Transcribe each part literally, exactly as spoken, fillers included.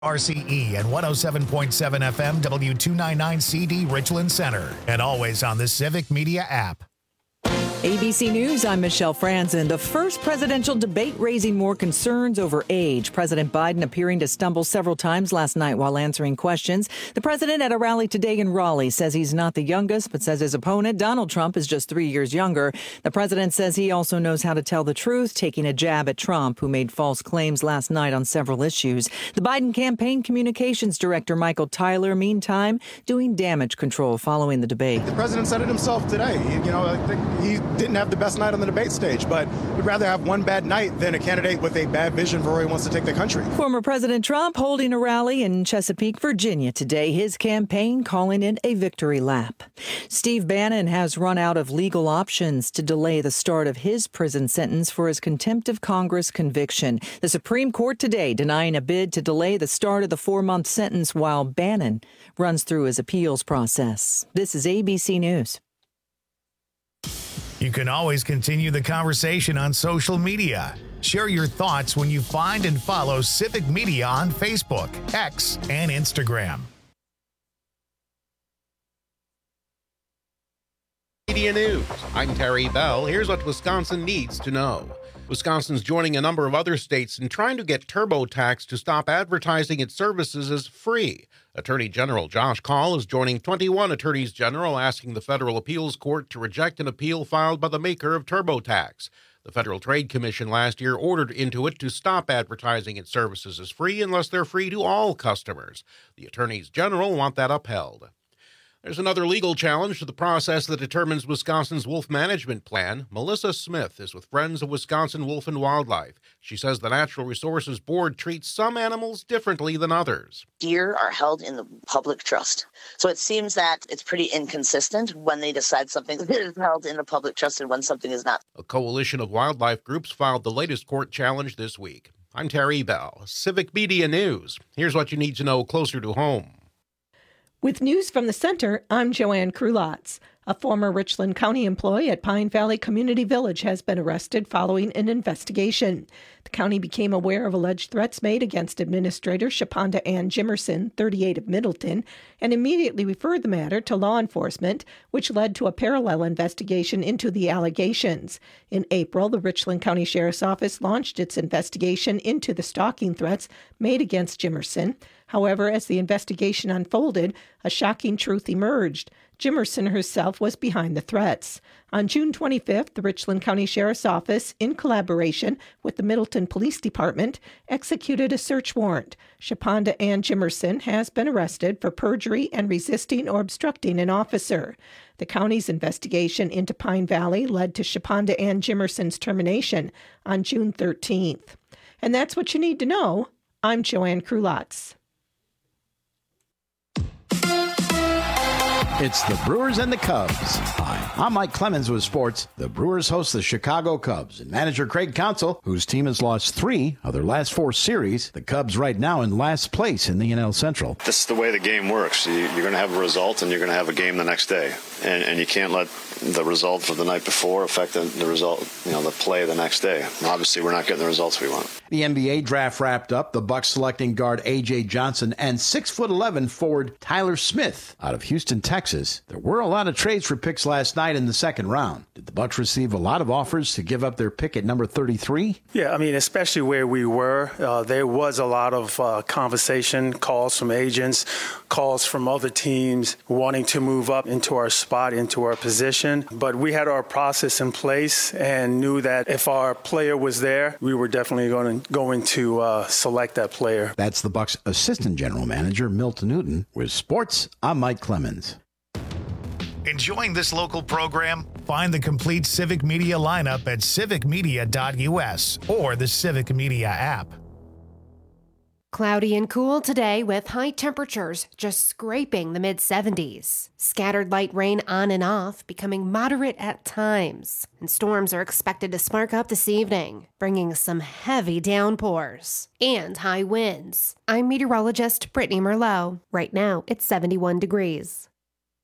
R C E and one oh seven point seven F M W two ninety-nine C D Richland Center, and always on the Civic Media app. A B C News, I'm Michelle Franzen. The first presidential debate raising more concerns over age. President Biden appearing to stumble several times last night while answering questions. The president at a rally today in Raleigh says he's not the youngest, but says his opponent, Donald Trump, is just three years younger. The president says he also knows how to tell the truth, taking a jab at Trump, who made false claims last night on several issues. The Biden campaign communications director, Michael Tyler, meantime, doing damage control following the debate. The president said it himself today. You know, I think he didn't have the best night on the debate stage, but we'd rather have one bad night than a candidate with a bad vision for where he wants to take the country. Former President Trump holding a rally in Chesapeake, Virginia today, his campaign calling it a victory lap. Steve Bannon has run out of legal options to delay the start of his prison sentence for his contempt of Congress conviction. The Supreme Court today denying a bid to delay the start of the four-month sentence while Bannon runs through his appeals process. This is A B C News. You can always continue the conversation on social media. Share your thoughts when you find and follow Civic Media on Facebook, X, and Instagram. Media News. I'm Terry Bell. Here's what Wisconsin needs to know. Wisconsin's joining a number of other states in trying to get TurboTax to stop advertising its services as free. Attorney General Josh Kaul is joining twenty-one attorneys general asking the Federal Appeals Court to reject an appeal filed by the maker of TurboTax. The Federal Trade Commission last year ordered Intuit to stop advertising its services as free unless they're free to all customers. The attorneys general want that upheld. There's another legal challenge to the process that determines Wisconsin's wolf management plan. Melissa Smith is with Friends of Wisconsin Wolf and Wildlife. She says the Natural Resources Board treats some animals differently than others. Deer are held in the public trust. So it seems that it's pretty inconsistent when they decide something is held in the public trust and when something is not. A coalition of wildlife groups filed the latest court challenge this week. I'm Terry Bell, Civic Media News. Here's what you need to know closer to home. With news from the center, I'm Joanne Krulotz. A former Richland County employee at Pine Valley Community Village has been arrested following an investigation. The county became aware of alleged threats made against Administrator Shaponda Ann Jimerson, thirty-eight of Middleton, and immediately referred the matter to law enforcement, which led to a parallel investigation into the allegations. In April, the Richland County Sheriff's Office launched its investigation into the stalking threats made against Jimerson. However, as the investigation unfolded, a shocking truth emerged. Jimerson herself was behind the threats. On June twenty-fifth, the Richland County Sheriff's Office, in collaboration with the Middleton Police Department, executed a search warrant. Shaponda Ann Jimerson has been arrested for perjury and resisting or obstructing an officer. The county's investigation into Pine Valley led to Shaponda Ann Jimerson's termination on June thirteenth. And that's what you need to know. I'm Joanne Krulotz. It's the Brewers and the Cubs. Hi, I'm Mike Clemens with sports. The Brewers host the Chicago Cubs, and manager Craig Counsell, whose team has lost three of their last four series. The Cubs right now in last place in the N L Central. This is the way the game works. You, you're going to have a result, and you're going to have a game the next day, and, and you can't let the result of the night before affect the, the result, you know, the play the next day. And obviously, we're not getting the results we want. The N B A draft wrapped up. The Bucks selecting guard A J Johnson and six foot eleven forward Tyler Smith out of Houston, Texas. There were a lot of trades for picks last night in the second round. Did the Bucks receive a lot of offers to give up their pick at number thirty-three? Yeah, I mean, especially where we were, uh, there was a lot of uh, conversation, calls from agents, calls from other teams wanting to move up into our spot, into our position. But we had our process in place and knew that if our player was there, we were definitely going to, going to uh, select that player. That's the Bucks assistant general manager, Milt Newton. With sports, I'm Mike Clemens. Enjoying this local program? Find the complete Civic Media lineup at civic media dot u s or the Civic Media app. Cloudy and cool today with high temperatures just scraping the mid seventies. Scattered light rain on and off, becoming moderate at times. And storms are expected to spark up this evening, bringing some heavy downpours and high winds. I'm meteorologist Brittany Merlot. Right now, it's seventy-one degrees.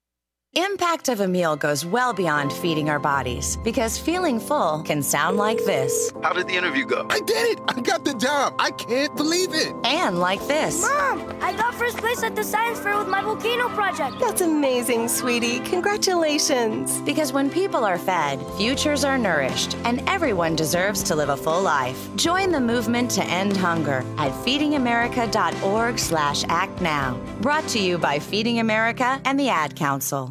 Impact of a meal goes well beyond feeding our bodies, because feeling full can sound like this. How did the interview go? I did it! I got the job! I can't believe it! And like this. Mom, I got first place at the science fair with my volcano project. That's amazing, sweetie. Congratulations. Because when people are fed, futures are nourished, and everyone deserves to live a full life. Join the movement to end hunger at feedingamerica.org slash act now. Brought to you by Feeding America and the Ad Council.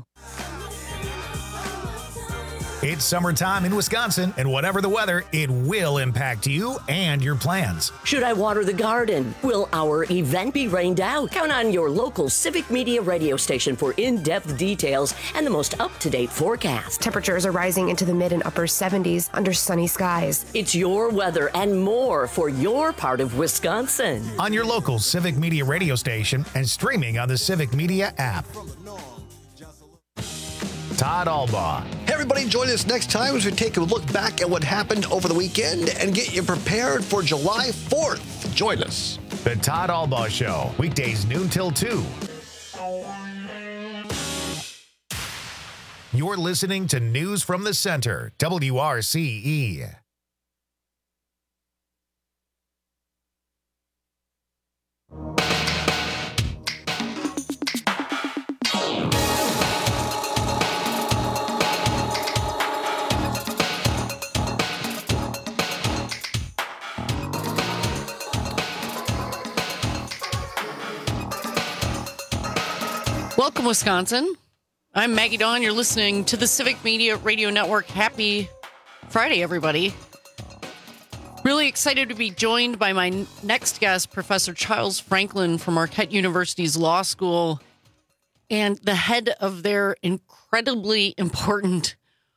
It's summertime in Wisconsin, and whatever the weather, it will impact you and your plans. Should I water the garden? Will our event be rained out? Count on your local Civic Media radio station for in-depth details and the most up-to-date forecast. Temperatures are rising into the mid and upper seventies under sunny skies. It's your weather and more for your part of Wisconsin. On your local Civic Media radio station and streaming on the Civic Media app. Todd Albaugh. Hey, everybody, join us next time as we take a look back at what happened over the weekend and get you prepared for July fourth. Join us. The Todd Albaugh Show, weekdays noon till two. You're listening to News from the Center, W R C E. Welcome, Wisconsin. I'm Maggie Dawn. You're listening to the Civic Media Radio Network. Happy Friday, everybody. Really excited to be joined by my next guest, Professor Charles Franklin from Marquette University's Law School and the head of their incredibly important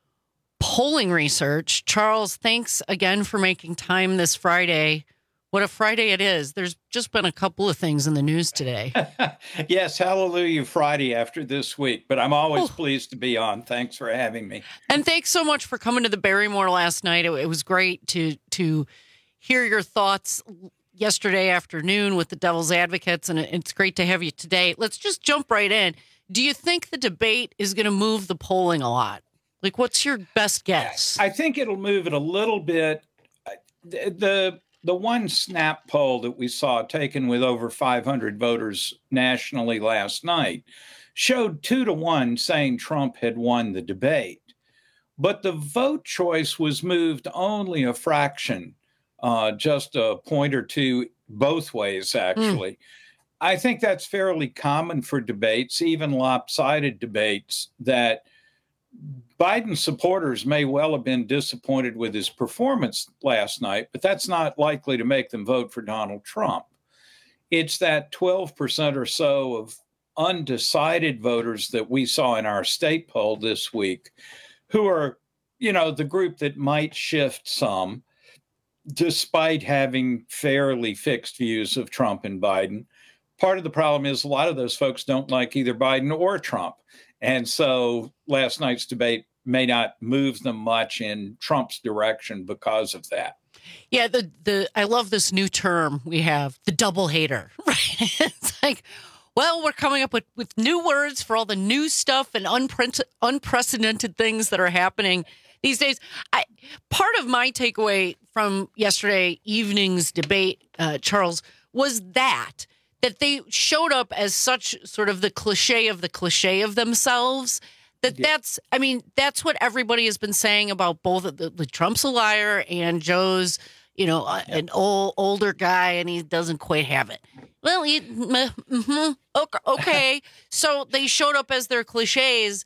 polling research. Charles, thanks again for making time this Friday. What a Friday it is. There's just been a couple of things in the news today. Yes, hallelujah Friday after this week, but I'm always oh. pleased to be on. Thanks for having me. And thanks so much for coming to the Barrymore last night. It, it was great to to hear your thoughts yesterday afternoon with the Devil's Advocates, and it, it's great to have you today. Let's just jump right in. Do you think the debate is going to move the polling a lot? Like, what's your best guess? I think it'll move it a little bit. The... the The one snap poll that we saw taken with over five hundred voters nationally last night showed two to one saying Trump had won the debate. But the vote choice was moved only a fraction, uh, just a point or two both ways, actually. Mm. I think that's fairly common for debates, even lopsided debates, that Biden supporters may well have been disappointed with his performance last night, but that's not likely to make them vote for Donald Trump. It's that twelve percent or so of undecided voters that we saw in our state poll this week, who are, you know, the group that might shift some, despite having fairly fixed views of Trump and Biden. Part of the problem is a lot of those folks don't like either Biden or Trump. And so last night's debate may not move them much in Trump's direction because of that. Yeah, the the I love this new term we have, the double hater. Right? It's like, well, we're coming up with, with new words for all the new stuff and unpre- unprecedented things that are happening these days. I, part of my takeaway from yesterday evening's debate, uh, Charles, was that. that they showed up as such sort of the cliche of the cliche of themselves, that yeah. that's, I mean, that's what everybody has been saying about both the, the Trump's a liar and Joe's, you know, yeah. an old, older guy and he doesn't quite have it. Well, he, mm-hmm, okay. okay. So they showed up as their cliches.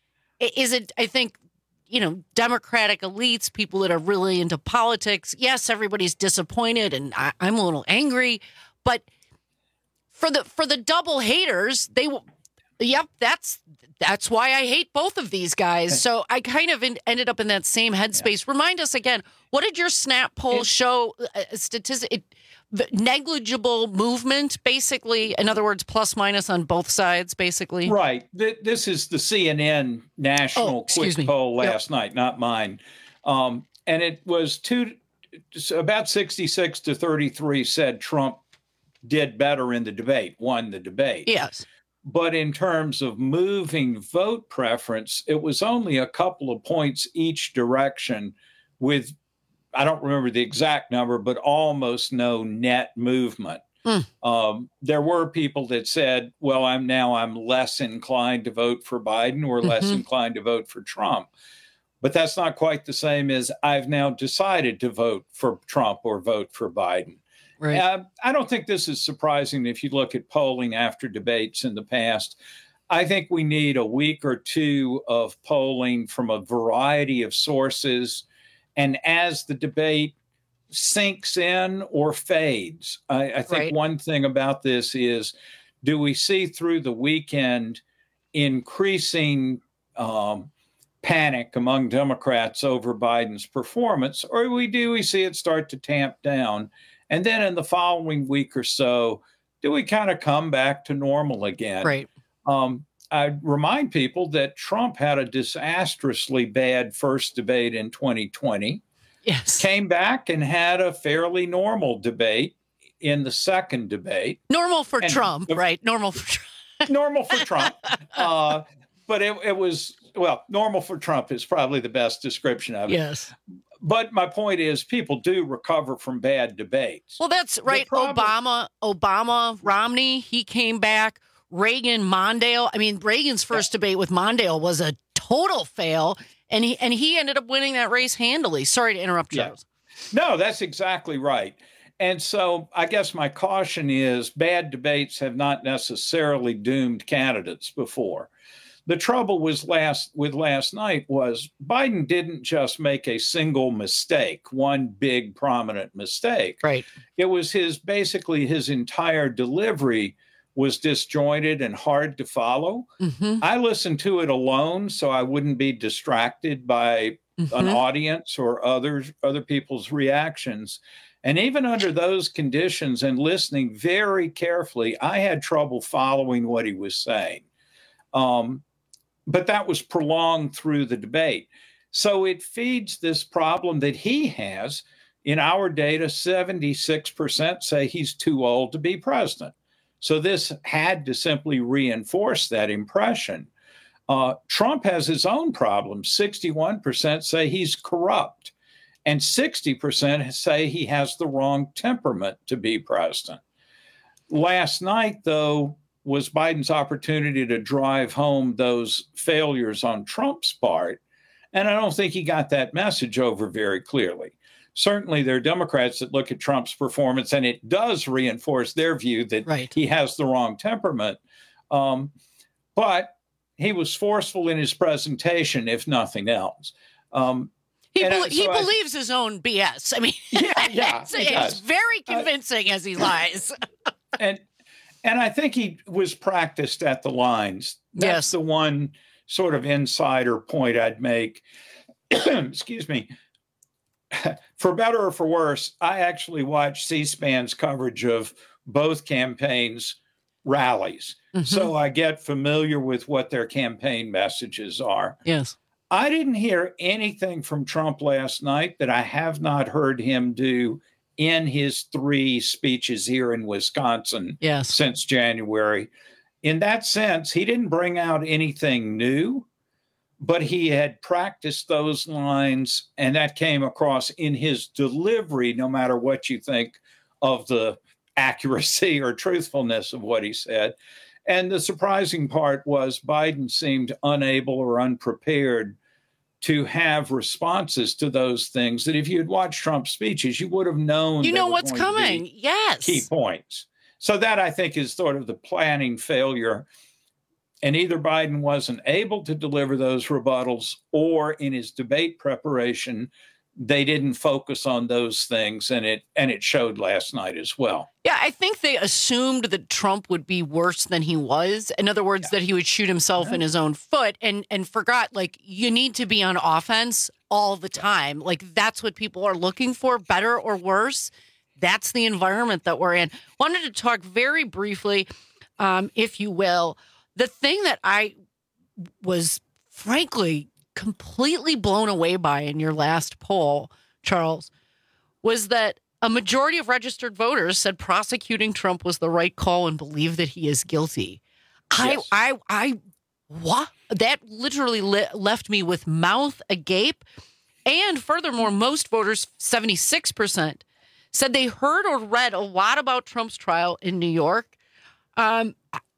Is it, I think, you know, Democratic elites, people that are really into politics. Yes, everybody's disappointed and I, I'm a little angry, but For the for the double haters, they yep, that's that's why I hate both of these guys. So I kind of in, ended up in that same headspace. Yeah. Remind us again, what did your snap poll it, show? A statistic, it, negligible movement, basically. In other words, plus minus on both sides, basically. Right. This is the C N N national oh, quick me. poll last yep. night, not mine, um, and it was two about sixty-six to thirty-three said Trump did better in the debate, won the debate. Yes. But in terms of moving vote preference, it was only a couple of points each direction with, I don't remember the exact number, but almost no net movement. Mm. Um, there were people that said, well, I'm now I'm less inclined to vote for Biden or less mm-hmm. inclined to vote for Trump. But that's not quite the same as I've now decided to vote for Trump or vote for Biden. Right. Uh, I don't think this is surprising if you look at polling after debates in the past. I think we need a week or two of polling from a variety of sources. And as the debate sinks in or fades, I, I think right. one thing about this is, do we see through the weekend increasing um, panic among Democrats over Biden's performance, or we do we see it start to tamp down? And then in the following week or so, do we kind of come back to normal again? Right. Um, I remind people that Trump had a disastrously bad first debate in twenty twenty. Yes. Came back and had a fairly normal debate in the second debate. Normal for and Trump, the, right? Normal for Trump. Normal for Trump. Uh, but it, it was, well, normal for Trump is probably the best description of it. Yes. But my point is, people do recover from bad debates. Well, that's right. Problem- Obama, Obama, Romney, he came back. Reagan, Mondale. I mean, Reagan's first yeah. debate with Mondale was a total fail, and he and he ended up winning that race handily. Sorry to interrupt, Charles. Yeah. No, that's exactly right. And so I guess my caution is bad debates have not necessarily doomed candidates before. The trouble was last with last night was Biden didn't just make a single mistake, one big prominent mistake. Right. It was his basically his entire delivery was disjointed and hard to follow. Mm-hmm. I listened to it alone so I wouldn't be distracted by mm-hmm. an audience or others, other people's reactions. And even under those conditions and listening very carefully, I had trouble following what he was saying. Um, but that was prolonged through the debate. So it feeds this problem that he has. In our data, seventy-six percent say he's too old to be president. So this had to simply reinforce that impression. Uh, Trump has his own problems. sixty-one percent say he's corrupt, and sixty percent say he has the wrong temperament to be president. Last night, though, was Biden's opportunity to drive home those failures on Trump's part, and I don't think he got that message over very clearly. Certainly, there are Democrats that look at Trump's performance, and it does reinforce their view that right. he has the wrong temperament. Um, but he was forceful in his presentation, if nothing else. Um, he be- so he I, believes his own B S. I mean, yeah, yeah, it's, it's very convincing uh, as he lies. and and I think he was practiced at the lines. That's yes. the one sort of insider point I'd make. Excuse me. For better or for worse, I actually watched C-SPAN's coverage of both campaigns' rallies. Mm-hmm. So I get familiar with what their campaign messages are. Yes. I didn't hear anything from Trump last night that I have not heard him do in his three speeches here in Wisconsin yes. since January. In that sense, he didn't bring out anything new, but he had practiced those lines, and that came across in his delivery, no matter what you think of the accuracy or truthfulness of what he said. And the surprising part was Biden seemed unable or unprepared to have responses to those things that if you had watched Trump's speeches, you would have known. You know what's coming. Yes. Key points. So that, I think, is sort of the planning failure. And either Biden wasn't able to deliver those rebuttals, or in his debate preparation, they didn't focus on those things, and it and it showed last night as well. Yeah, I think they assumed that Trump would be worse than he was. In other words, yeah. that he would shoot himself yeah. in his own foot, and and forgot, like, you need to be on offense all the time. Like, that's what people are looking for, better or worse. That's the environment that we're in. Wanted to talk very briefly, um, if you will. The thing that I was, frankly, completely blown away by in your last poll, Charles, was that a majority of registered voters said prosecuting Trump was the right call and believe that he is guilty. I, Yes. I, I, what? That literally le- left me with mouth agape. And furthermore, most voters, seventy-six percent, said they heard or read a lot about Trump's trial in New York. Um,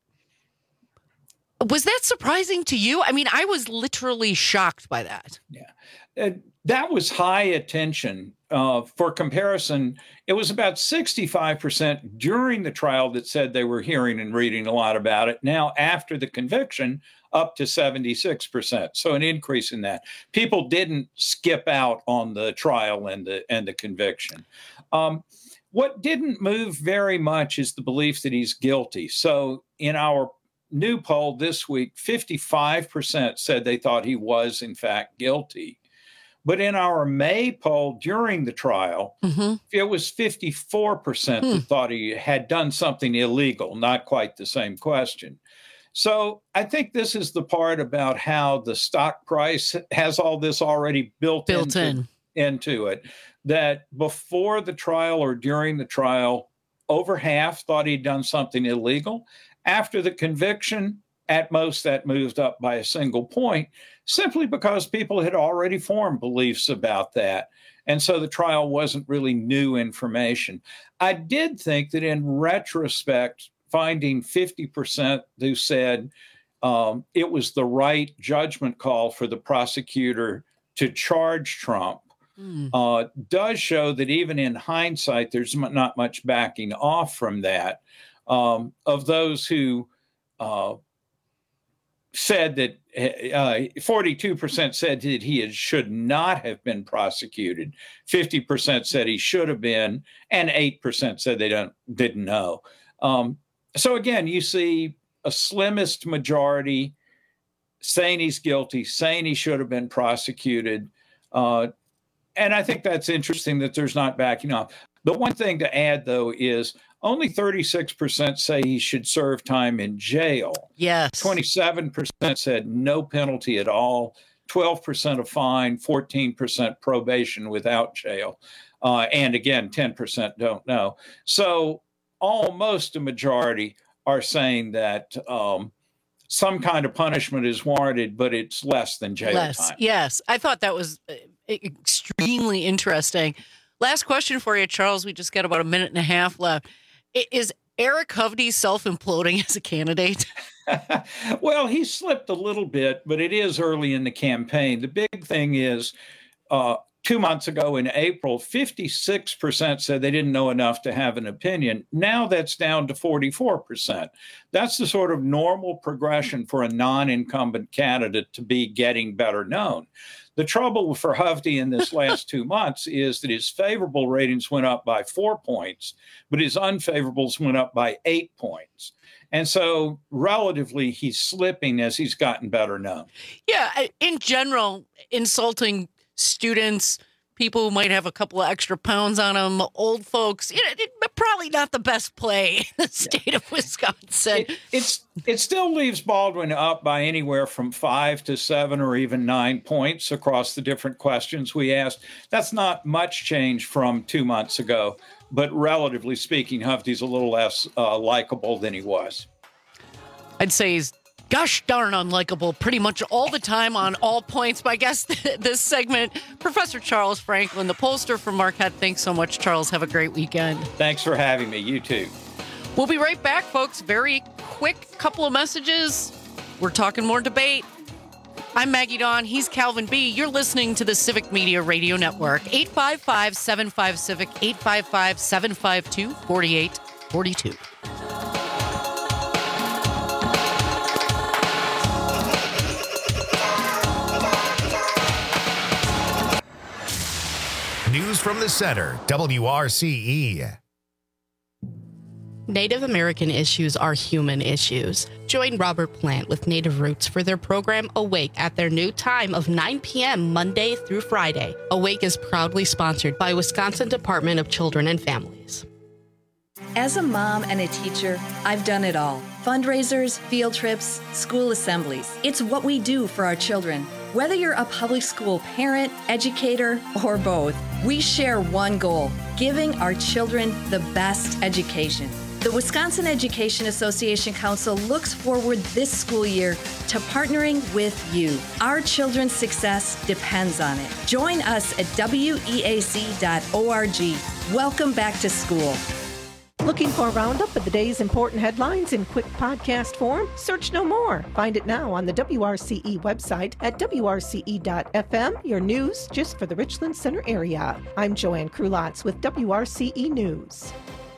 was that surprising to you? I mean, I was literally shocked by that. Yeah. Uh, that was high attention. Uh, for comparison, it was about sixty-five percent during the trial that said they were hearing and reading a lot about it. Now, after the conviction, up to seventy-six percent. So an increase in that. People didn't skip out on the trial and the and the conviction. Um, what didn't move very much is the belief that he's guilty. So in our new poll this week, fifty-five percent said they thought he was, in fact, guilty. But in our May poll during the trial, mm-hmm. it was fifty-four percent hmm. that thought he had done something illegal, not quite the same question. So I think this is the part about how the stock price has all this already built, built into, in. into it, that before the trial or during the trial, over half thought he'd done something illegal. After the conviction, at most that moved up by a single point, simply because people had already formed beliefs about that. And so the trial wasn't really new information. I did think that in retrospect, finding fifty percent who said um, it was the right judgment call for the prosecutor to charge Trump mm. uh, does show that even in hindsight, there's not much backing off from that. Um, of those who uh, said that uh, forty-two percent said that he had, should not have been prosecuted, fifty percent said he should have been, and eight percent said they don't didn't know. Um, so again, you see a slimmest majority saying he's guilty, saying he should have been prosecuted. Uh, and I think that's interesting that there's not backing off. The one thing to add, though, is only thirty-six percent say he should serve time in jail. Yes. twenty-seven percent said no penalty at all, twelve percent a fine, fourteen percent probation without jail. Uh, and again, ten percent don't know. So almost a majority are saying that um, some kind of punishment is warranted, but it's less than jail less. time. Yes. I thought that was extremely interesting. Last question for you, Charles. We just got about a minute and a half left. Is Eric Hovde self-imploding as a candidate? Well, he slipped a little bit, but it is early in the campaign. The big thing is uh, two months ago in April, fifty-six percent said they didn't know enough to have an opinion. Now that's down to forty-four percent. That's the sort of normal progression for a non-incumbent candidate to be getting better known. The trouble for Hovde in this last two months is that his favorable ratings went up by four points, but his unfavorables went up by eight points. And so relatively, he's slipping as he's gotten better known. Yeah, in general, insulting students, people who might have a couple of extra pounds on them, old folks, you know, it, probably not the best play in the state yeah. of Wisconsin. It, it's it still leaves Baldwin up by anywhere from five to seven or even nine points across the different questions we asked. That's not much change from two months ago, but relatively speaking, Hovde's a little less uh, likable than he was. I'd say he's gosh darn unlikable pretty much all the time on all points. My guest this segment, Professor Charles Franklin, the pollster from Marquette. Thanks so much, Charles. Have a great weekend. Thanks for having me. You too. We'll be right back, folks. Very quick couple of messages. We're talking more debate. I'm Maggie Dawn. He's Calvin B. You're listening to the Civic Media Radio Network. eight five five, seven five, Civic, eight five five, seven five two, four eight four two. News from the Center, W R C E. Native American issues are human issues. Join Robert Plant with Native Roots for their program Awake at their new time of nine p.m. Monday through Friday. Awake is proudly sponsored by Wisconsin Department of Children and Families. As a mom and a teacher, I've done it all. Fundraisers, field trips, school assemblies. It's what we do for our children. Whether you're a public school parent, educator, or both, we share one goal: giving our children the best education. The Wisconsin Education Association Council looks forward this school year to partnering with you. Our children's success depends on it. Join us at W E A C dot org. Welcome back to school. Looking for a roundup of the day's important headlines in quick podcast form? Search no more. Find it now on the W R C E website at W R C E dot F M, your news just for the Richland Center area. I'm Joanne Krulotz with W R C E News.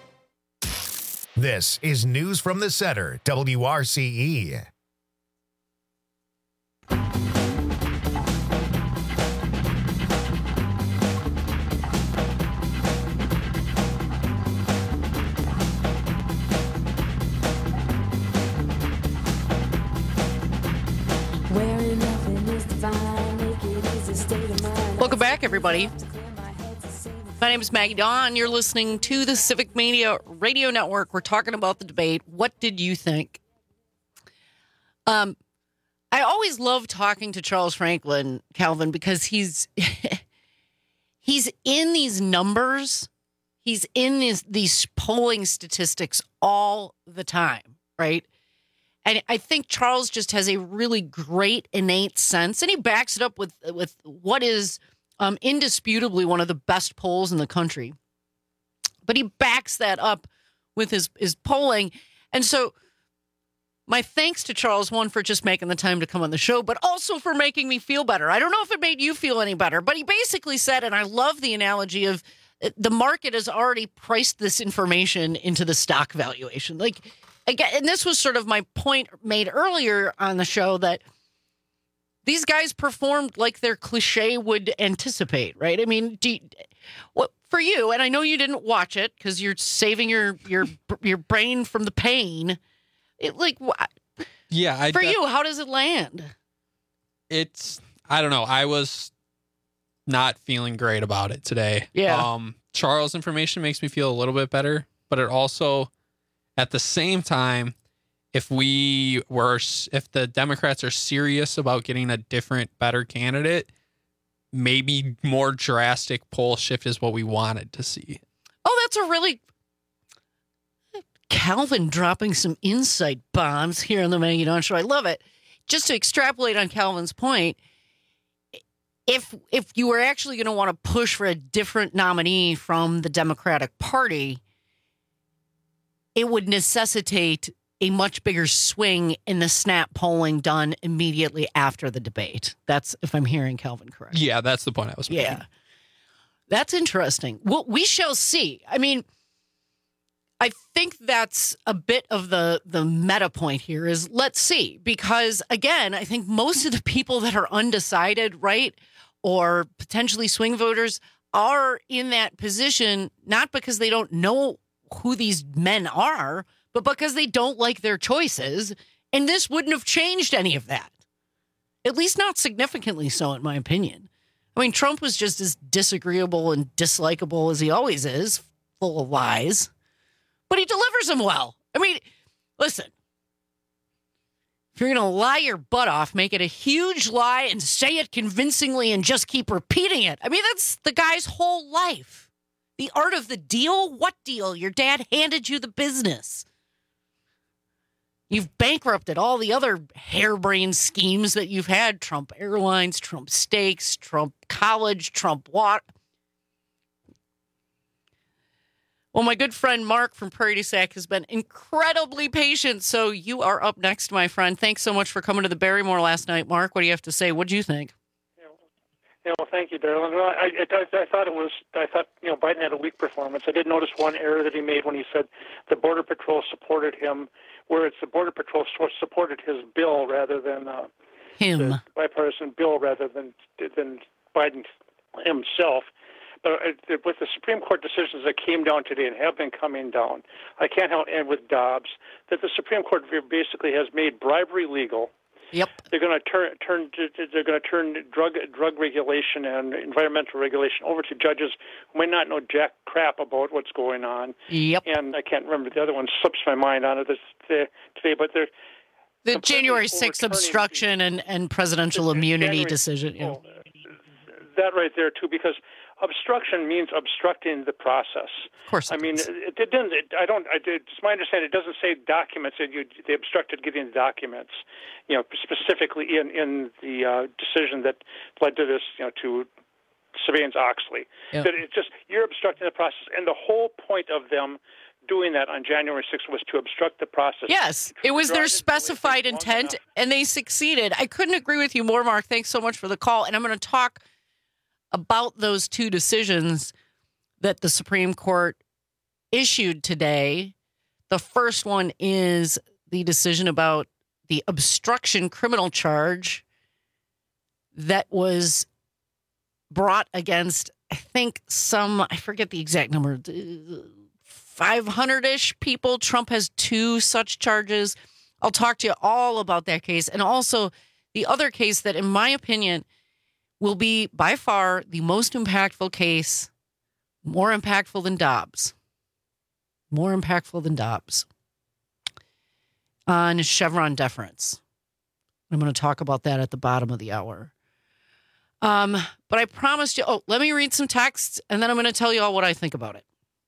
This is News from the Center, W R C E. Welcome back, everybody. My name is Maggie Dawn. You're listening to the Civic Media Radio Network. We're talking about the debate. What did you think? Um, I always love talking to Charles Franklin, Calvin, because he's he's in these numbers. He's in these, these polling statistics all the time, right? And I think Charles just has a really great innate sense, and he backs it up with with what is um, indisputably one of the best polls in the country. But he backs that up with his, his polling. And so my thanks to Charles, one, for just making the time to come on the show, but also for making me feel better. I don't know if it made you feel any better, but he basically said, and I love the analogy of the market has already priced this information into the stock valuation. Like, again, and this was sort of my point made earlier on the show, that these guys performed like their cliche would anticipate, right? I mean, do you, what for you? And I know you didn't watch it because you're saving your your your brain from the pain. It, like, yeah, I, for you, how does it land? It's I don't know. I was not feeling great about it today. Yeah. Um, Charles' information makes me feel a little bit better, but it also, at the same time, if we were, if the Democrats are serious about getting a different, better candidate, maybe more drastic poll shift is what we wanted to see. Oh, that's a really Calvin dropping some insight bombs here on the Maggie Dawn Show. I love it. Just to extrapolate on Calvin's point, if if you were actually going to want to push for a different nominee from the Democratic Party, it would necessitate a much bigger swing in the snap polling done immediately after the debate. That's, if I'm hearing Calvin correctly. Yeah, that's the point I was making. Yeah. That's interesting. Well, we shall see. I mean, I think that's a bit of the, the meta point here is let's see. Because, again, I think most of the people that are undecided, right, or potentially swing voters are in that position not because they don't know who these men are, but because they don't like their choices. And this wouldn't have changed any of that. At least not significantly so, in my opinion. I mean, Trump was just as disagreeable and dislikable as he always is, full of lies. But he delivers them well. I mean, listen, if you're going to lie your butt off, make it a huge lie and say it convincingly and just keep repeating it. I mean, that's the guy's whole life. The art of the deal? What deal? Your dad handed you the business. You've bankrupted all the other harebrained schemes that you've had. Trump Airlines, Trump Steaks, Trump College, Trump Watt. Well, my good friend Mark from Prairie du Sac has been incredibly patient. So you are up next, my friend. Thanks so much for coming to the Barrymore last night. Mark, what do you have to say? What do you think? Yeah, well, thank you, Darrell. Well, I, I, I thought it was. I thought you know Biden had a weak performance. I did notice one error that he made when he said the Border Patrol supported him, whereas the Border Patrol supported his bill rather than uh, him, the bipartisan bill rather than than Biden himself. But uh, with the Supreme Court decisions that came down today and have been coming down, I can't help and with Dobbs that the Supreme Court basically has made bribery legal. Yep. They're going to turn turn they're going to turn drug drug regulation and environmental regulation over to judges who may not know jack crap about what's going on. Yep. And I can't remember the other one. Slips my mind on it this today, but they're the January sixth obstruction and, and presidential immunity January, decision. Yeah. Oh, that right there too, because obstruction means obstructing the process. Of course. I mean, it, it didn't. It, I don't. I, it's my understanding. It doesn't say documents. That you they obstructed getting the documents. You know, specifically in in the uh, decision that led to this. You know, to Sarbanes-Oxley. Yep. That it's just you're obstructing the process, and the whole point of them doing that on January sixth was to obstruct the process. Yes, it was their specified intent, and they succeeded. I couldn't agree with you more, Mark. Thanks so much for the call. And I'm going to talk about those two decisions that the Supreme Court issued today. The first one is the decision about the obstruction criminal charge that was brought against, I think, some, I forget the exact number, five hundred-ish people. Trump has two such charges. I'll talk to you all about that case. And also the other case that, in my opinion, will be by far the most impactful case, more impactful than Dobbs. More impactful than Dobbs. On Chevron deference. I'm going to talk about that at the bottom of the hour. Um, but I promised you, oh, let me read some texts, and then I'm going to tell you all what I think about it.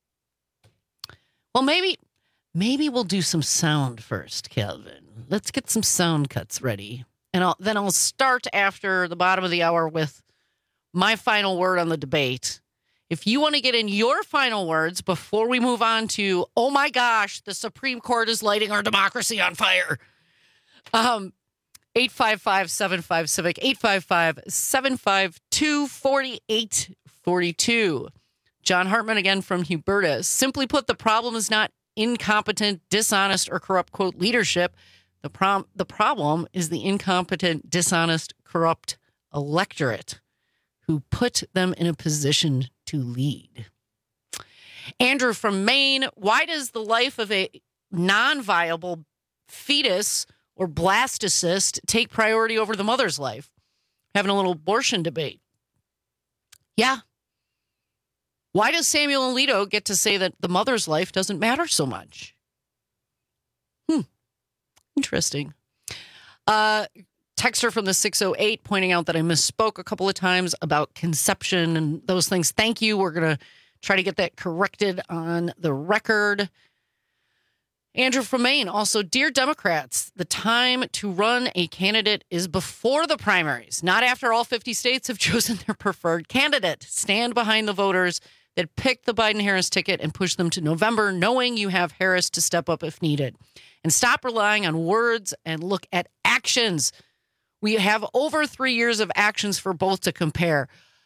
Well, maybe, maybe we'll do some sound first, Calvin. Let's get some sound cuts ready. And I'll, then I'll start after the bottom of the hour with my final word on the debate. If you want to get in your final words before we move on to, oh my gosh, the Supreme Court is lighting our democracy on fire. Um, eight five five, seven five, civic, eight five five, seven five two, four eight four two. John Hartman again from Hubertus. Simply put, the problem is not incompetent, dishonest, or corrupt, quote, leadership. The, prom- the problem is the incompetent, dishonest, corrupt electorate who put them in a position to lead. Andrew from Maine, why does the life of a non-viable fetus or blastocyst take priority over the mother's life? Having a little abortion debate. Yeah. Why does Samuel Alito get to say that the mother's life doesn't matter so much? Hmm. Interesting. Uh, texter from the six oh eight pointing out that I misspoke a couple of times about conception and those things. Thank you. We're going to try to get that corrected on the record. Andrew from Maine also, dear Democrats, the time to run a candidate is before the primaries, not after all fifty states have chosen their preferred candidate. Stand behind the voters that picked the Biden-Harris ticket and push them to November, knowing you have Harris to step up if needed. And stop relying on words and look at actions. We have over three years of actions for both to compare.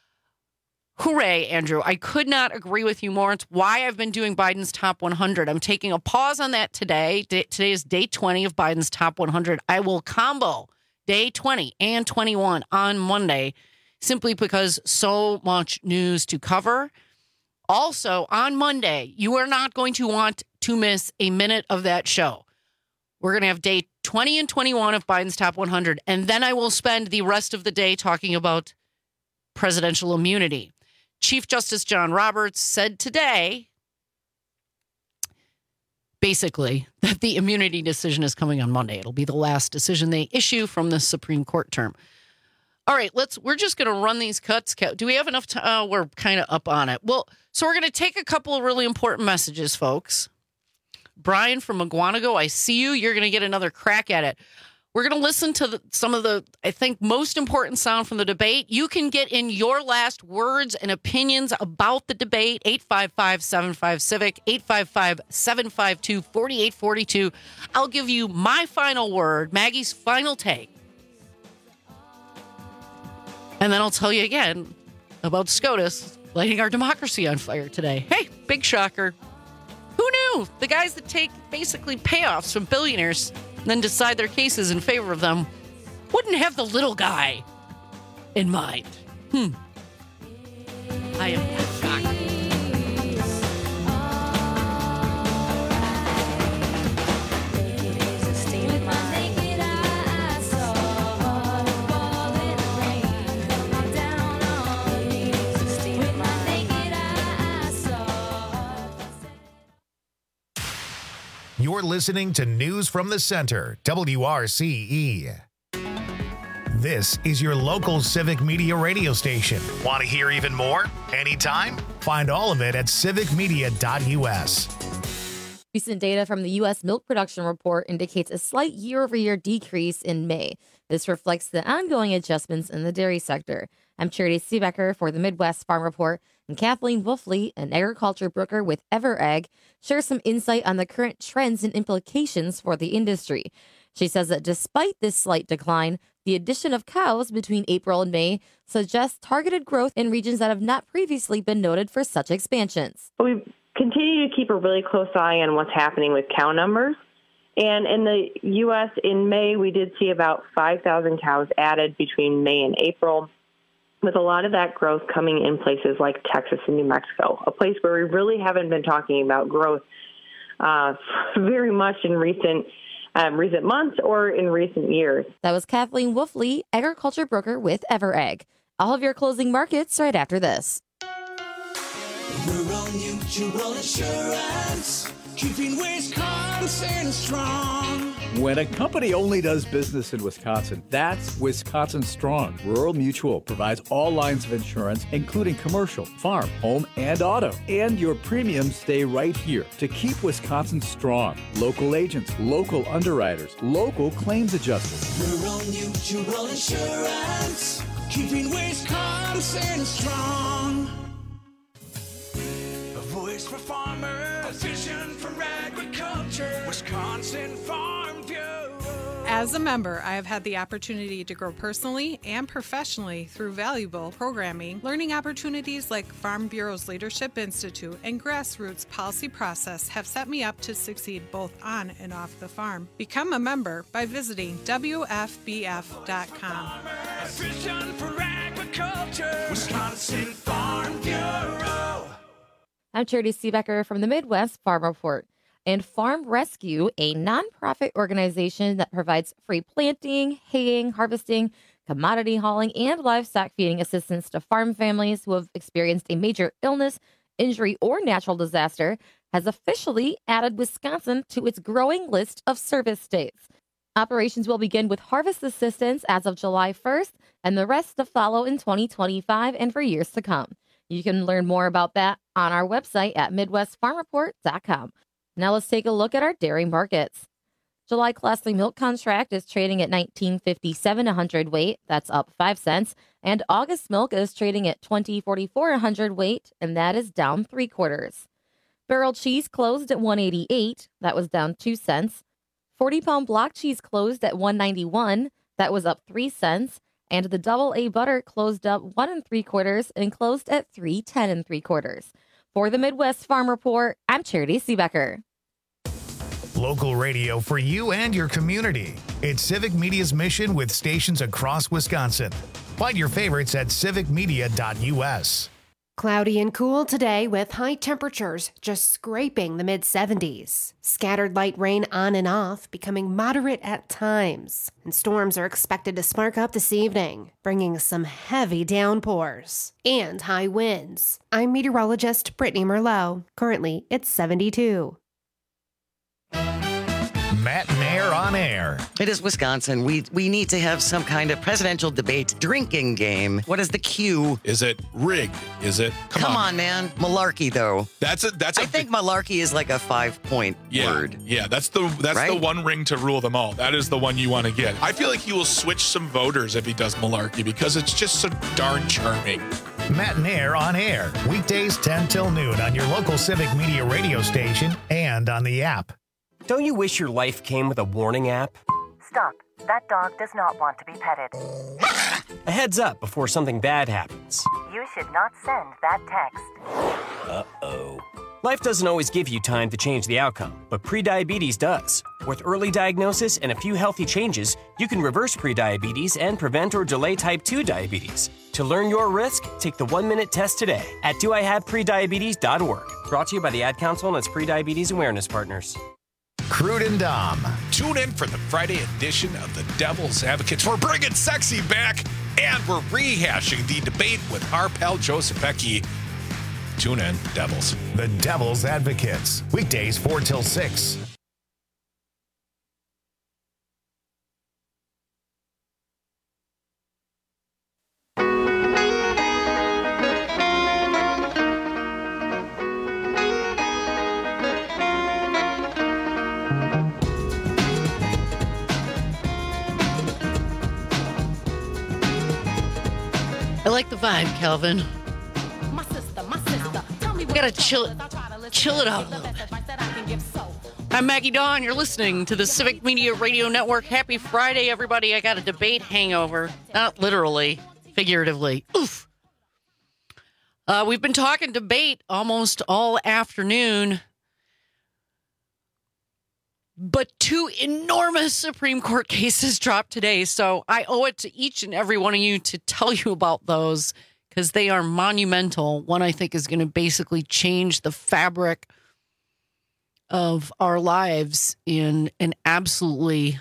Hooray, Andrew. I could not agree with you more. It's why I've been doing Biden's Top one hundred. I'm taking a pause on that today. Today is day twenty of Biden's Top one hundred. I will combo day twenty and twenty-one on Monday simply because so much news to cover. Also, on Monday, you are not going to want to miss a minute of that show. We're going to have day twenty and twenty-one of Biden's Top one hundred, and then I will spend the rest of the day talking about presidential immunity. Chief Justice John Roberts said today, basically, that the immunity decision is coming on Monday. It'll be the last decision they issue from the Supreme Court term. All right, let's. We're just going to run these cuts. Do we have enough time? Uh, we're kind of up on it. Well, so we're going to take a couple of really important messages, folks. Brian from McGuanago, I see you. You're going to get another crack at it. We're going to listen to the, some of the, I think, most important sound from the debate. You can get in your last words and opinions about the debate. eight five five, seven five, civic, eight five five, seven five two, four eight four two. I'll give you my final word, Maggie's final take. And then I'll tell you again about SCOTUS lighting our democracy on fire today. Hey, big shocker. Who knew? The guys that take basically payoffs from billionaires and then decide their cases in favor of them wouldn't have the little guy in mind. Hmm. I am shocked. You're listening to News from the Center, W R C E. This is your local Civic Media radio station. Want to hear even more? Anytime? Find all of it at civic media dot u s. Recent data from the U S Milk Production Report indicates a slight year-over-year decrease in May. This reflects the ongoing adjustments in the dairy sector. I'm Charity Seebecker for the Midwest Farm Report, and Kathleen Wolfley, an agriculture broker with EverEgg, shares some insight on the current trends and implications for the industry. She says that despite this slight decline, the addition of cows between April and May suggests targeted growth in regions that have not previously been noted for such expansions. We continue to keep a really close eye on what's happening with cow numbers. And in the U S in May, we did see about five thousand cows added between May and April, with a lot of that growth coming in places like Texas and New Mexico, a place where we really haven't been talking about growth uh, very much in recent Um, recent months or in recent years. That was Kathleen Wolfley, agriculture broker with EverEgg. All of your closing markets right after this. Rural Mutual Insurance, keeping Wisconsin strong. When a company only does business in Wisconsin, that's Wisconsin Strong. Rural Mutual provides all lines of insurance, including commercial, farm, home, and auto. And your premiums stay right here to keep Wisconsin strong. Local agents, local underwriters, local claims adjusters. Rural Mutual Insurance, keeping Wisconsin strong. A voice for farmers, a vision for agriculture, Wisconsin Farm Bureau. As a member, I have had the opportunity to grow personally and professionally through valuable programming. Learning opportunities like Farm Bureau's Leadership Institute and Grassroots Policy Process have set me up to succeed both on and off the farm. Become a member by visiting w f b f dot com. A vision for agriculture, Wisconsin Farm Bureau. I'm Charity Seebecker from the Midwest Farm Report. And Farm Rescue, a nonprofit organization that provides free planting, haying, harvesting, commodity hauling, and livestock feeding assistance to farm families who have experienced a major illness, injury, or natural disaster, has officially added Wisconsin to its growing list of service states. Operations will begin with harvest assistance as of July first, and the rest to follow in twenty twenty-five and for years to come. You can learn more about that on our website at midwest farm report dot com. Now let's take a look at our dairy markets. July Class three milk contract is trading at nineteen fifty-seven a hundredweight, that's up five cents, and August milk is trading at twenty forty-four a hundredweight, and that is down three quarters. Barrel cheese closed at one eighty-eight, that was down two cents. forty pound block cheese closed at one ninety-one, that was up three cents, and the double A butter closed up one and three quarters and closed at three ten and three quarters. For the Midwest Farm Report, I'm Charity Seebecker. Local radio for you and your community. It's Civic Media's mission with stations across Wisconsin. Find your favorites at civic media dot u s. Cloudy and cool today with high temperatures just scraping the mid seventies. Scattered light rain on and off, becoming moderate at times. And storms are expected to spark up this evening, bringing some heavy downpours and high winds. I'm meteorologist Brittany Merlot. Currently, it's seventy-two. Matt and Air on Air. It is Wisconsin. We we need to have some kind of presidential debate drinking game. What is the cue? Is it rigged? Is it? Come, come on. on, man. Malarkey, though. That's a that's. A I think malarkey is like a five point yeah, word. Yeah, that's the that's right? the one ring to rule them all. That is the one you want to get. I feel like he will switch some voters if he does malarkey because it's just so darn charming. Matt and Air on Air. Weekdays ten till noon on your local Civic Media radio station and on the app. Don't you wish your life came with a warning app? Stop. That dog does not want to be petted. A heads up before something bad happens. You should not send that text. Uh-oh. Life doesn't always give you time to change the outcome, but prediabetes does. With early diagnosis and a few healthy changes, you can reverse prediabetes and prevent or delay type two diabetes. To learn your risk, take the one-minute test today at do I have prediabetes dot org. Brought to you by the Ad Council and its prediabetes awareness partners. Crude and Dom. Tune in for the Friday edition of the Devil's Advocates. We're bringing sexy back, and we're rehashing the debate with our pal Joseph Becky. Tune in, Devils. The Devil's Advocates. Weekdays four till six. like the vibe, Calvin. We gotta chill, chill it out a little bit. I'm Maggie Dawn. You're listening to the Civic Media Radio Network. Happy Friday, everybody. I got a debate hangover. Not literally, figuratively. Oof. Uh, we've been talking debate almost all afternoon. But two enormous Supreme Court cases dropped today. So I owe it to each and every one of you to tell you about those because they are monumental. One, I think, is going to basically change the fabric of our lives in an absolutely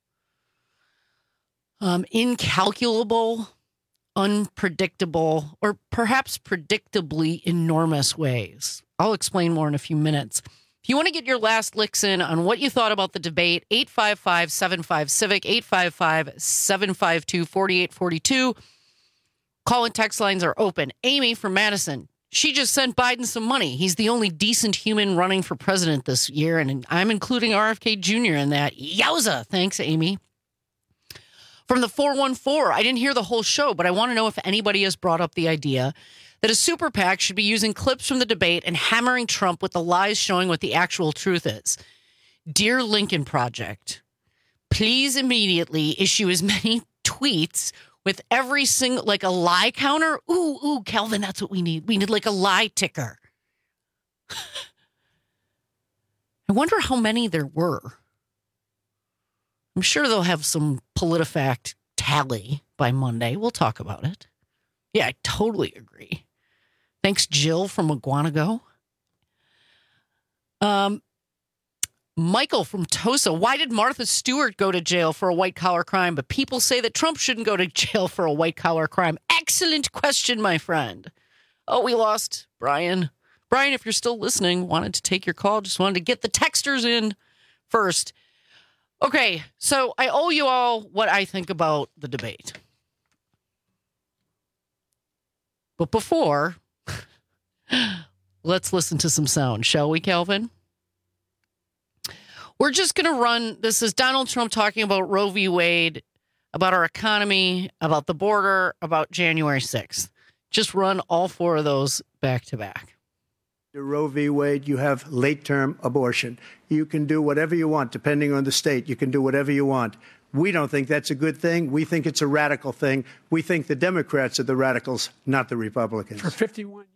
um, incalculable, unpredictable, or perhaps predictably enormous ways. I'll explain more in a few minutes. If you want to get your last licks in on what you thought about the debate, eight five five, seven five, CIVIC, eight five five, seven five two, four eight four two. Call and text lines are open. Amy from Madison, she just sent Biden some money. He's the only decent human running for president this year, and I'm including R F K Junior in that. Yowza! Thanks, Amy. From the four one four, I didn't hear the whole show, but I want to know if anybody has brought up the idea that a super PAC should be using clips from the debate and hammering Trump with the lies showing what the actual truth is. Dear Lincoln Project, please immediately issue as many tweets with every single, like a lie counter. Ooh, ooh, Calvin, that's what we need. We need like a lie ticker. I wonder how many there were. I'm sure they'll have some PolitiFact tally by Monday. We'll talk about it. Yeah, I totally agree. Thanks, Jill from Aguanago. Um, Michael from Tosa. Why did Martha Stewart go to jail for a white-collar crime, but people say that Trump shouldn't go to jail for a white-collar crime? Excellent question, my friend. Oh, we lost Brian. Brian, if you're still listening, wanted to take your call. Just wanted to get the texters in first. Okay, so I owe you all what I think about the debate. But before, let's listen to some sound, shall we, Calvin? We're just going to run. This is Donald Trump talking about Roe v. Wade, about our economy, about the border, about January sixth. Just run all four of those back to back. Roe v. Wade, you have late-term abortion. You can do whatever you want, depending on the state. You can do whatever you want. We don't think that's a good thing. We think it's a radical thing. We think the Democrats are the radicals, not the Republicans. For fifty-one.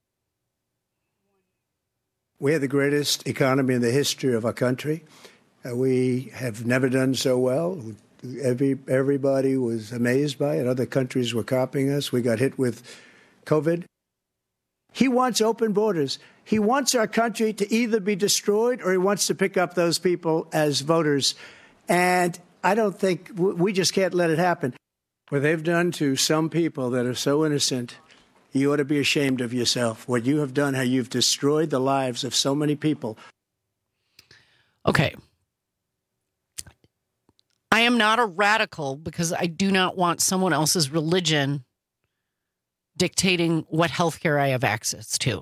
We have the greatest economy in the history of our country. Uh, we have never done so well. Every, everybody was amazed by it. Other countries were copying us. We got hit with COVID. He wants open borders. He wants our country to either be destroyed or he wants to pick up those people as voters. And I don't think we just can't let it happen. What they've done to some people that are so innocent, you ought to be ashamed of yourself. What you have done, how you've destroyed the lives of so many people. Okay. I am not a radical because I do not want someone else's religion dictating what healthcare I have access to.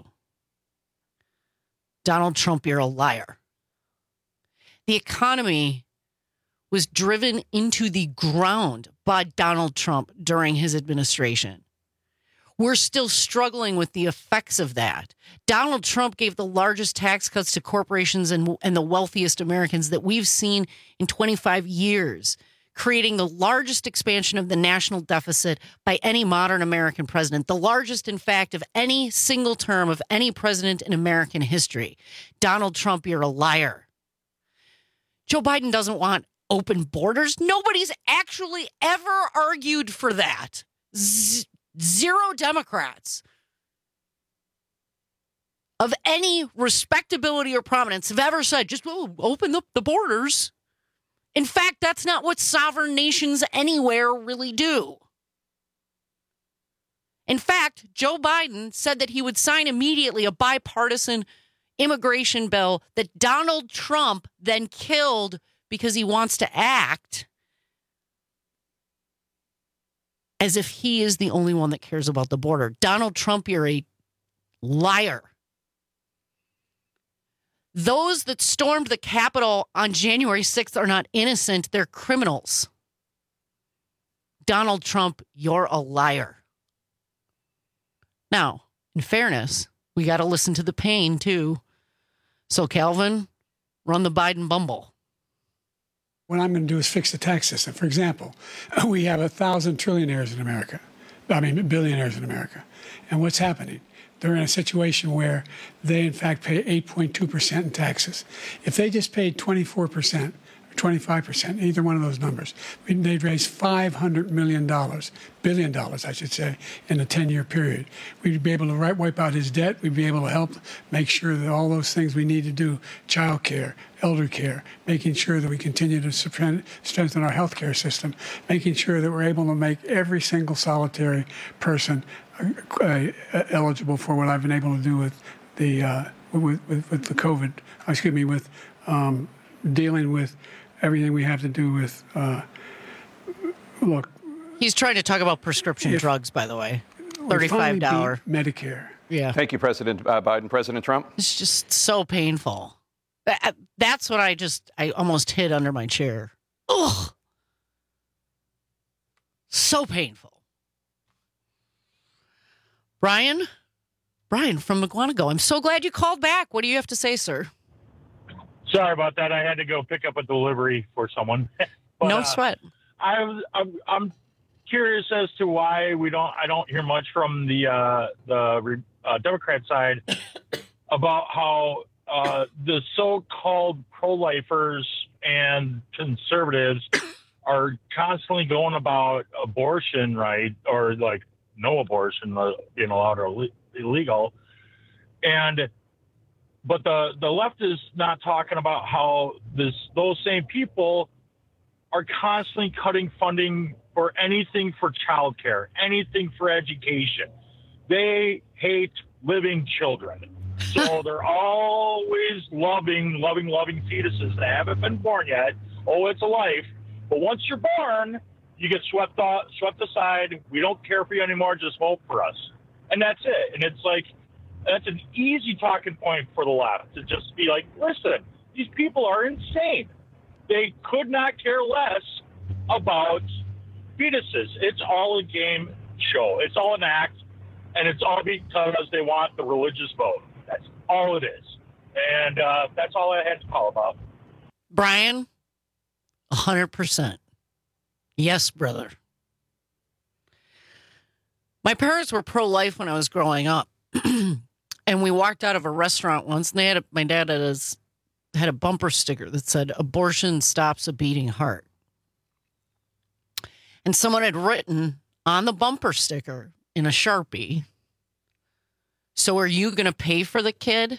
Donald Trump, you're a liar. The economy was driven into the ground by Donald Trump during his administration. We're still struggling with the effects of that. Donald Trump gave the largest tax cuts to corporations and, and the wealthiest Americans that we've seen in twenty-five years, creating the largest expansion of the national deficit by any modern American president, the largest, in fact, of any single term of any president in American history. Donald Trump, you're a liar. Joe Biden doesn't want open borders. Nobody's actually ever argued for that. Z- zero Democrats of any respectability or prominence have ever said, just oh, open up the borders. In fact, that's not what sovereign nations anywhere really do. In fact, Joe Biden said that he would sign immediately a bipartisan immigration bill that Donald Trump then killed because he wants to act as if he is the only one that cares about the border. Donald Trump, you're a liar. Those that stormed the Capitol on January sixth are not innocent. They're criminals. Donald Trump, you're a liar. Now, in fairness, we got to listen to the pain, too. So, Calvin, run the Biden bumble. What I'm going to do is fix the tax system. For example, we have a thousand trillionaires in America. I mean, billionaires in America. And what's happening? They're in a situation where they, in fact, pay eight point two percent in taxes. If they just paid twenty-four percent or twenty-five percent, either one of those numbers, they'd raise five hundred million dollars, billion dollars, I should say, in a ten-year period. We'd be able to right, wipe out his debt. We'd be able to help make sure that all those things we need to do, child care, elder care, making sure that we continue to strengthen our health care system, making sure that we're able to make every single solitary person uh, eligible for what I've been able to do with the uh, with, with, with the COVID, excuse me, with um, dealing with everything we have to do with, uh, look. He's trying to talk about prescription if, drugs, by the way. thirty-five dollars. Medicare. Yeah. Thank you, President uh, Biden. President Trump? It's just so painful. That, that's what I just, I almost hid under my chair. Ugh. So painful. Brian? Brian from McGuanago. I'm so glad you called back. What do you have to say, sir? Sorry about that. I had to go pick up a delivery for someone. but, no uh, sweat. I was, I'm, I'm curious as to why we don't, I don't hear much from the, uh, the uh, Democrat side about how uh, the so-called pro-lifers and conservatives are constantly going about abortion, right? Or like no abortion, you know, allowed or illegal. And, but the, the left is not talking about how this, those same people are constantly cutting funding for anything for childcare, anything for education. They hate living children. So they're always loving, loving, loving fetuses that haven't been born yet. Oh, it's a life. But once you're born, you get swept off, swept aside. We don't care for you anymore. Just vote for us. And that's it. And it's like, that's an easy talking point for the left to just be like, listen, these people are insane. They could not care less about fetuses. It's all a game show. It's all an act. And it's all because they want the religious vote. That's all it is. And uh, that's all I had to call about. Brian, one hundred percent. Yes, brother. My parents were pro-life when I was growing up. And we walked out of a restaurant once, and they had a, my dad had, his, had a bumper sticker that said, "Abortion stops a beating heart." And someone had written on the bumper sticker in a Sharpie, "So are you going to pay for the kid?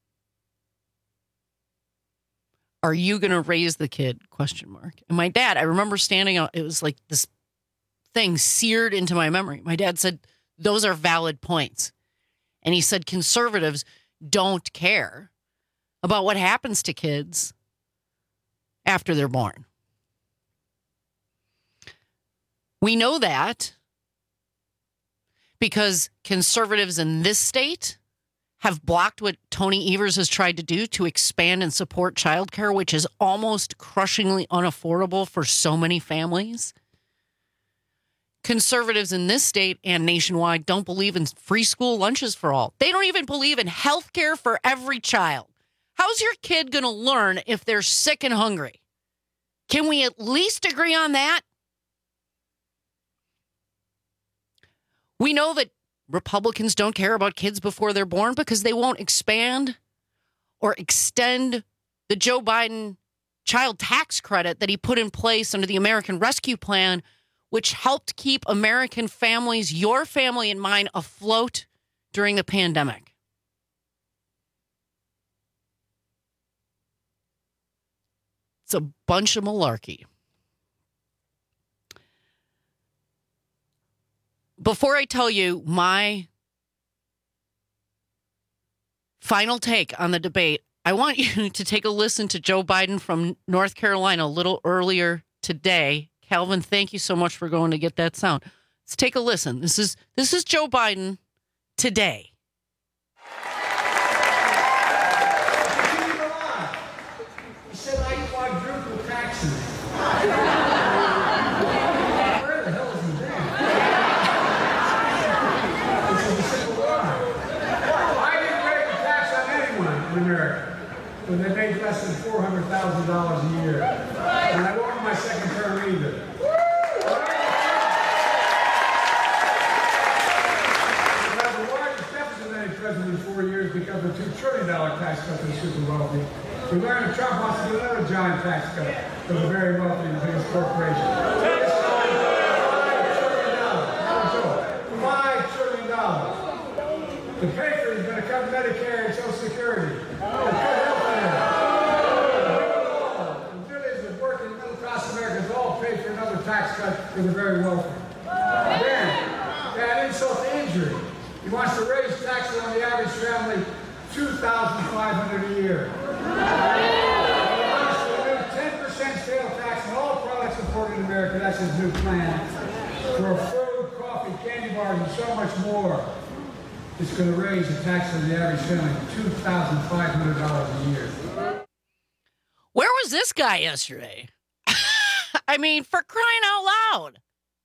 Are you going to raise the kid?" Question mark. And my dad, I remember standing out, it was like this thing seared into my memory. My dad said, "Those are valid points." And he said, conservatives don't care about what happens to kids after they're born. We know that because conservatives in this state have blocked what Tony Evers has tried to do to expand and support childcare, which is almost crushingly unaffordable for so many families. Conservatives in this state and nationwide don't believe in free school lunches for all. They don't even believe in health care for every child. How's your kid going to learn if they're sick and hungry? Can we at least agree on that? We know that Republicans don't care about kids before they're born because they won't expand or extend the Joe Biden child tax credit that he put in place under the American Rescue Plan, which helped keep American families, your family and mine, afloat during the pandemic. It's a bunch of malarkey. Before I tell you my final take on the debate, I want you to take a listen to Joe Biden from North Carolina a little earlier today. Calvin, thank you so much for going to get that sound. Let's take a listen. This is this is Joe Biden today. He said I quadruple taxes. Where the hell is he there? He said, well, thousand dollars a year. And I won't in my second term either. We have the largest deficit of any president in four years because of a two trillion dollars tax cut for the super wealthy. We learned that Trump wants to do another giant tax cut for the very wealthy and the biggest corporations. This time, five trillion dollars. The pay for it is going to cut Medicare and Social Security. It'll cut health care. The millions of working middle class Americans all pay for another tax cut for the very wealthy. Then, add insult to injury. He wants to raise taxes on the average family two thousand five hundred dollars a year. He wants to do ten percent sales tax on all products imported in America. That's his new plan. For food, coffee, candy bars, and so much more. It's going to raise the tax on the average family to two thousand five hundred dollars a year. Where was this guy yesterday? I mean, for crying out loud.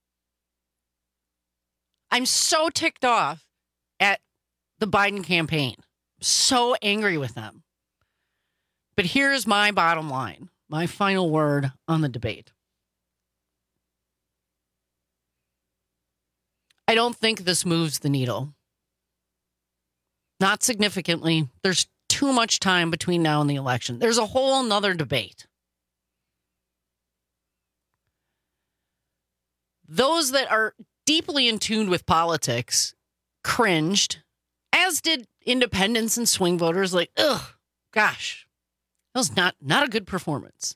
I'm so ticked off at the Biden campaign. So angry with them. But here's my bottom line, my final word on the debate. I don't think this moves the needle. Not significantly. There's too much time between now and the election. There's a whole nother debate. Those that are deeply in tune with politics cringed, as did independents and swing voters, like, ugh, gosh, that was not, not a good performance.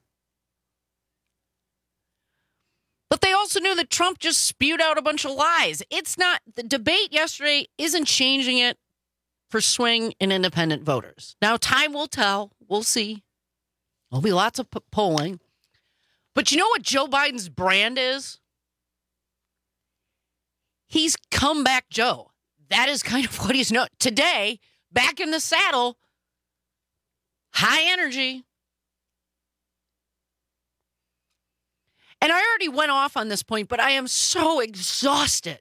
But they also knew that Trump just spewed out a bunch of lies. It's not, the debate yesterday isn't changing it for swing and independent voters. Now, time will tell. We'll see. There'll be lots of p- polling. But you know what Joe Biden's brand is? He's comeback Joe. That is kind of what he's known. Today, back in the saddle, high energy. And I already went off on this point, but I am so exhausted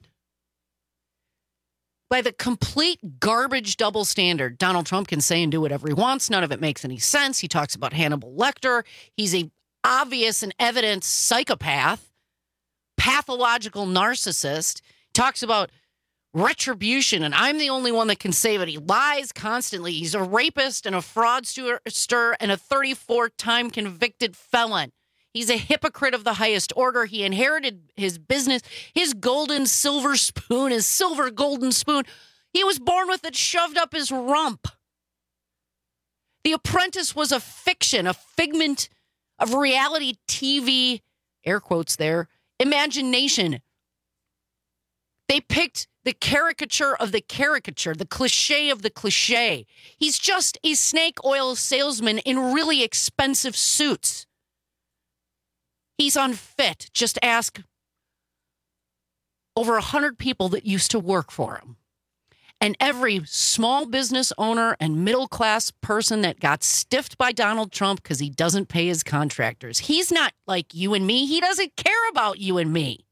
by the complete garbage double standard. Donald Trump can say and do whatever he wants. None of it makes any sense. He talks about Hannibal Lecter. He's a obvious and evident psychopath, pathological narcissist. Talks about retribution, and I'm the only one that can save it. He lies constantly. He's a rapist and a fraudster and a thirty-four time convicted felon. He's a hypocrite of the highest order. He inherited his business, his golden silver spoon, his silver golden spoon. He was born with it shoved up his rump. The Apprentice was a fiction, a figment of reality T V, air quotes there, imagination. They picked the caricature of the caricature, the cliche of the cliche. He's just a snake oil salesman in really expensive suits. He's unfit. Just ask over one hundred people that used to work for him. And every small business owner and middle-class person that got stiffed by Donald Trump because he doesn't pay his contractors. He's not like you and me. He doesn't care about you and me.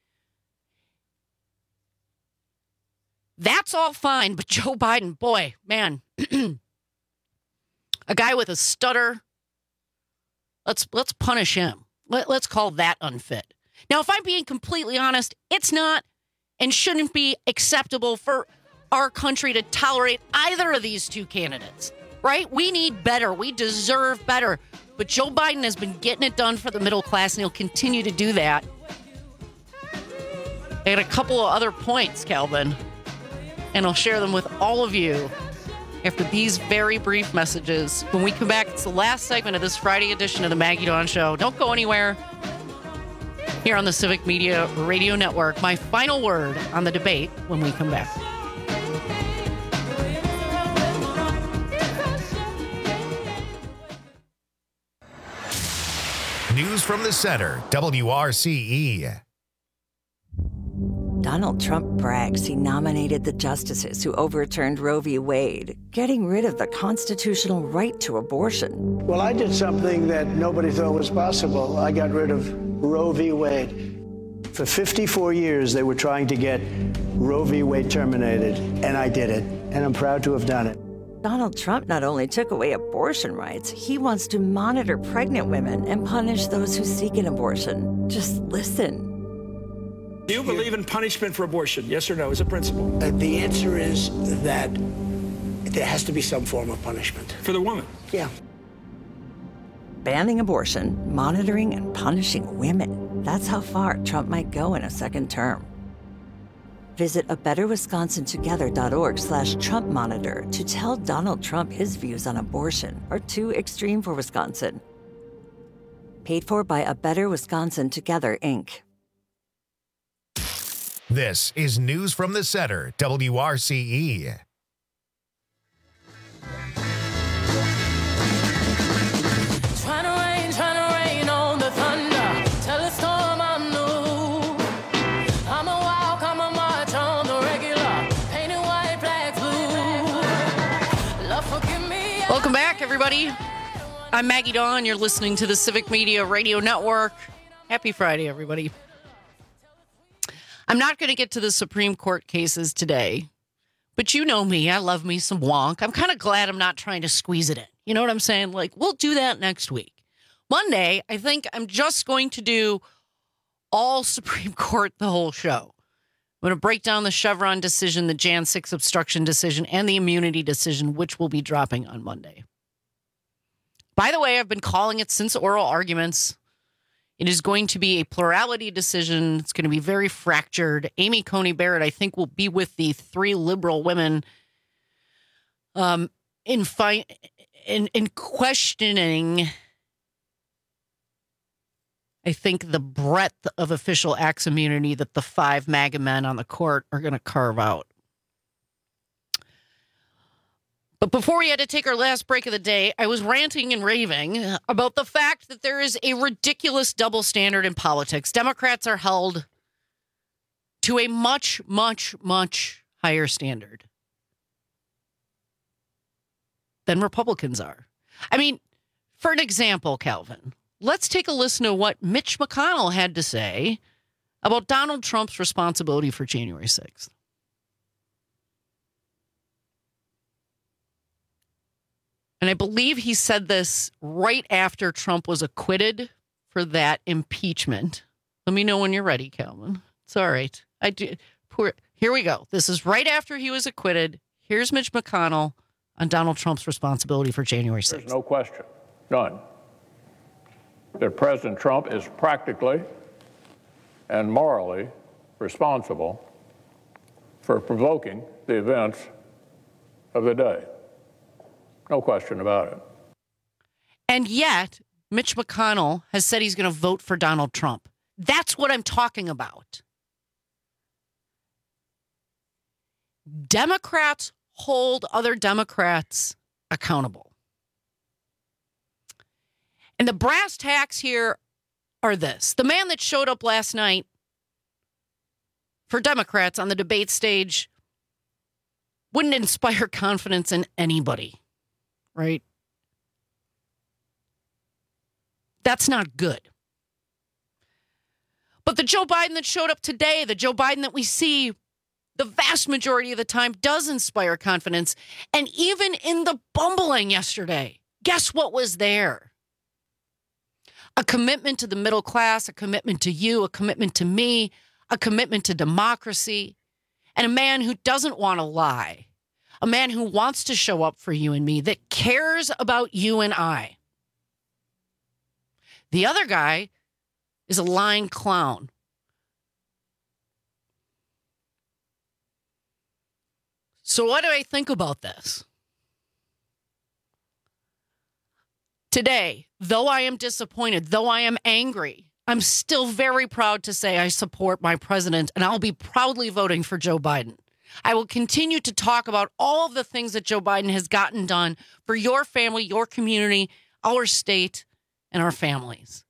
That's all fine, but Joe Biden, boy, man, a guy with a stutter, let's let's punish him. Let, let's call that unfit. Now, if I'm being completely honest, it's not and shouldn't be acceptable for our country to tolerate either of these two candidates, right? We need better. We deserve better. But Joe Biden has been getting it done for the middle class, and he'll continue to do that. I had a couple of other points, Calvin, and I'll share them with all of you after these very brief messages. When we come back, it's the last segment of this Friday edition of the Maggie Dawn Show. Don't go anywhere. Here on the Civic Media Radio Network, my final word on the debate when we come back. News from the center, W R C E. Donald Trump brags he nominated the justices who overturned Roe v. Wade, getting rid of the constitutional right to abortion. Well, I did something that nobody thought was possible. I got rid of Roe v. Wade. For fifty-four years, they were trying to get Roe v. Wade terminated, and I did it, and I'm proud to have done it. Donald Trump not only took away abortion rights, he wants to monitor pregnant women and punish those who seek an abortion. Just listen. Do you believe in punishment for abortion? Yes or no, as a principle? Uh, the answer is that there has to be some form of punishment. For the woman? Yeah. Banning abortion, monitoring and punishing women. That's how far Trump might go in a second term. Visit a better wisconsin together dot org slash Trump monitor to tell Donald Trump his views on abortion are too extreme for Wisconsin. Paid for by A Better Wisconsin Together, Incorporated. This is News from the Center, W R C E. Trying to rain, trying to rain on the thunder. Tell a storm I'm new. I'm a walk, I'm a march on the regular. Painted white flags blue. Love, forgive me. Welcome back, everybody. I'm Maggie Dawn. You're listening to the Civic Media Radio Network. Happy Friday, everybody. I'm not going to get to the Supreme Court cases today, but you know me. I love me some wonk. I'm kind of glad I'm not trying to squeeze it in. You know what I'm saying? Like, we'll do that next week. Monday, I think I'm just going to do all Supreme Court the whole show. I'm going to break down the Chevron decision, the January sixth obstruction decision, and the immunity decision, which will be dropping on Monday. By the way, I've been calling it since oral arguments. It is going to be a plurality decision. It's going to be very fractured. Amy Coney Barrett, I think, will be with the three liberal women um, in, fi- in, in questioning, I think, the breadth of official acts immunity that the five MAGA men on the court are going to carve out. But before we had to take our last break of the day, I was ranting and raving about the fact that there is a ridiculous double standard in politics. Democrats are held to a much, much, much higher standard than Republicans are. I mean, for an example, Calvin, let's take a listen to what Mitch McConnell had to say about Donald Trump's responsibility for January sixth. And I believe he said this right after Trump was acquitted for that impeachment. Let me know when you're ready, Calvin. It's all right. I do. Poor, here we go. This is right after he was acquitted. Here's Mitch McConnell on Donald Trump's responsibility for January sixth. There's no question, none, that President Trump is practically and morally responsible for provoking the events of the day. No question about it. And yet, Mitch McConnell has said he's going to vote for Donald Trump. That's what I'm talking about. Democrats hold other Democrats accountable. And the brass tacks here are this. The man that showed up last night for Democrats on the debate stage wouldn't inspire confidence in anybody. Right? That's not good. But the Joe Biden that showed up today, the Joe Biden that we see the vast majority of the time, does inspire confidence. And even in the bumbling yesterday, guess what was there? A commitment to the middle class, a commitment to you, a commitment to me, a commitment to democracy, and a man who doesn't want to lie. A man who wants to show up for you and me, that cares about you and I. The other guy is a lying clown. So what do I think about this? Today, though I am disappointed, though I am angry, I'm still very proud to say I support my president, and I'll be proudly voting for Joe Biden. I will continue to talk about all of the things that Joe Biden has gotten done for your family, your community, our state, and our families.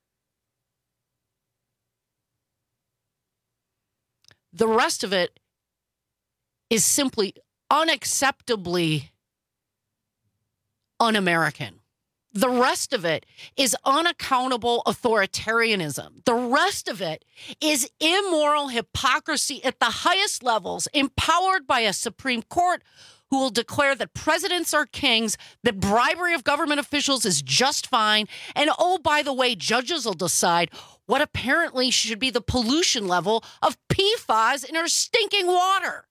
The rest of it is simply unacceptably un-American. The rest of it is unaccountable authoritarianism. The rest of it is immoral hypocrisy at the highest levels, empowered by a Supreme Court who will declare that presidents are kings, that bribery of government officials is just fine, and oh, by the way, judges will decide what apparently should be the pollution level of P FAS in our stinking water.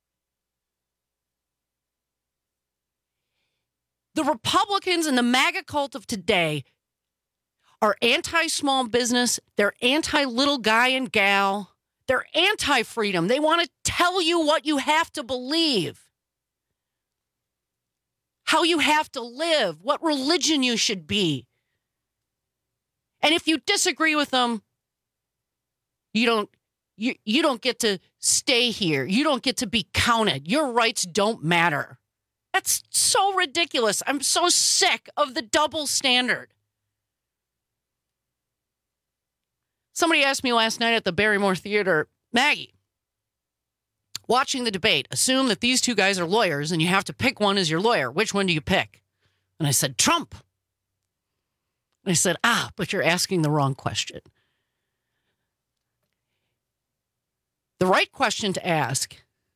The Republicans and the MAGA cult of today are anti-small business. They're anti-little guy and gal. They're anti-freedom. They want to tell you what you have to believe, how you have to live, what religion you should be. And if you disagree with them, you don't you, you don't get to stay here. You don't get to be counted. Your rights don't matter. That's so ridiculous. I'm so sick of the double standard. Somebody asked me last night at the Barrymore Theater, Maggie, watching the debate, assume that these two guys are lawyers and you have to pick one as your lawyer. Which one do you pick? And I said, Trump. And I said, ah, but you're asking the wrong question. The right question to ask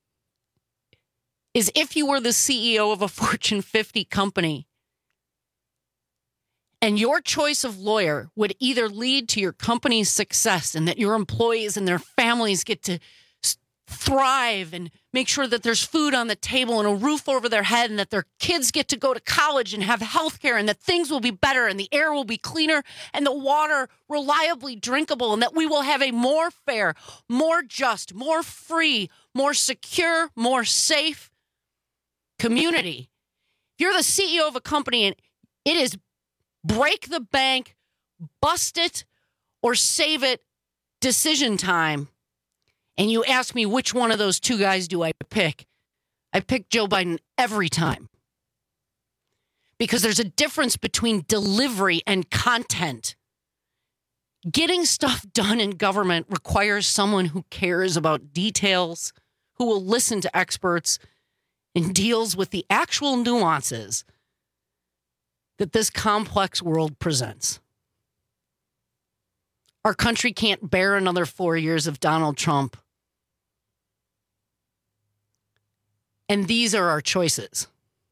is, if you were the C E O of a Fortune fifty company and your choice of lawyer would either lead to your company's success and that your employees and their families get to thrive and make sure that there's food on the table and a roof over their head and that their kids get to go to college and have health care and that things will be better and the air will be cleaner and the water reliably drinkable and that we will have a more fair, more just, more free, more secure, more safe community. If you're the C E O of a company and it is break the bank, bust it, or save it decision time, and you ask me which one of those two guys do I pick, I pick Joe Biden every time. Because there's a difference between delivery and content. Getting stuff done in government requires someone who cares about details, who will listen to experts, and deals with the actual nuances that this complex world presents. Our country can't bear another four years of Donald Trump. And these are our choices.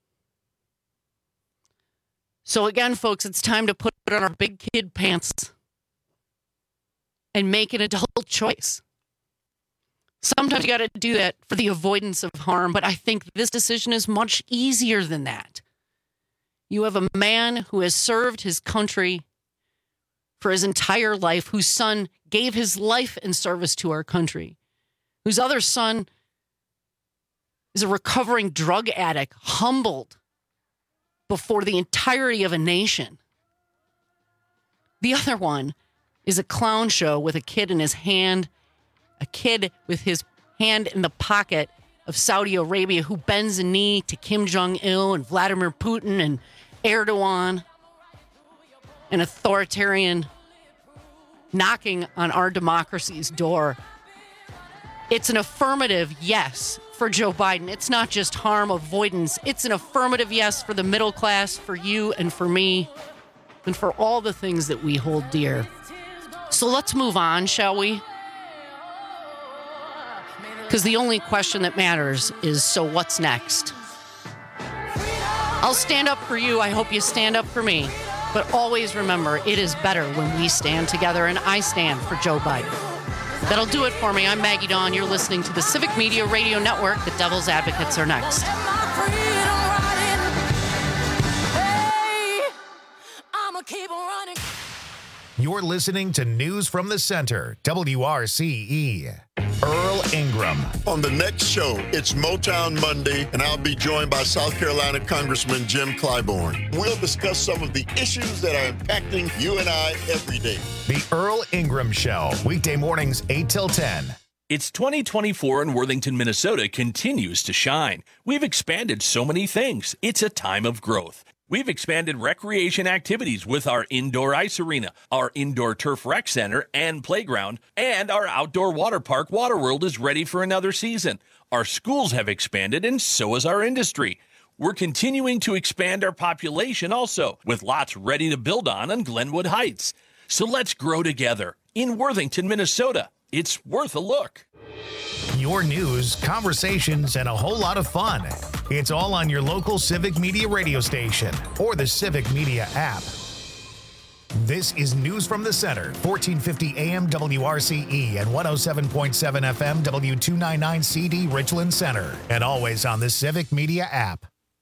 So again, folks, it's time to put on our big kid pants and make an adult choice. Sometimes you got to do that for the avoidance of harm, but I think this decision is much easier than that. You have a man who has served his country for his entire life, whose son gave his life in service to our country, whose other son is a recovering drug addict, humbled before the entirety of a nation. The other one is a clown show with a kid in his hand, a kid with his hand in the pocket of Saudi Arabia who bends a knee to Kim Jong-il and Vladimir Putin and Erdogan, an authoritarian knocking on our democracy's door. It's an affirmative yes for Joe Biden. It's not just harm avoidance. It's an affirmative yes for the middle class, for you and for me, and for all the things that we hold dear. So let's move on, shall we? Because the only question that matters is, so what's next? I'll stand up for you. I hope you stand up for me. But always remember, it is better when we stand together, and I stand for Joe Biden. That'll do it for me. I'm Maggie Dawn. You're listening to the Civic Media Radio Network. The Devil's Advocates are next. You're listening to News from the Center, W R C E. Earl Ingram. On the next show, it's Motown Monday, and I'll be joined by South Carolina Congressman Jim Clyburn. We'll discuss some of the issues that are impacting you and I every day. The Earl Ingram Show, weekday mornings eight till ten. It's twenty twenty-four and Worthington, Minnesota continues to shine. We've expanded so many things. It's a time of growth. We've expanded recreation activities with our indoor ice arena, our indoor turf rec center and playground, and our outdoor water park, Waterworld, is ready for another season. Our schools have expanded, and so has our industry. We're continuing to expand our population also, with lots ready to build on in Glenwood Heights. So let's grow together in Worthington, Minnesota. It's worth a look. your news, conversations, and a whole lot of fun. It's all on your local Civic Media radio station or the Civic Media app. This is News from the Center, fourteen fifty A M W R C E and one oh seven point seven F M W two ninety-nine C D Richland Center, and always on the Civic Media app.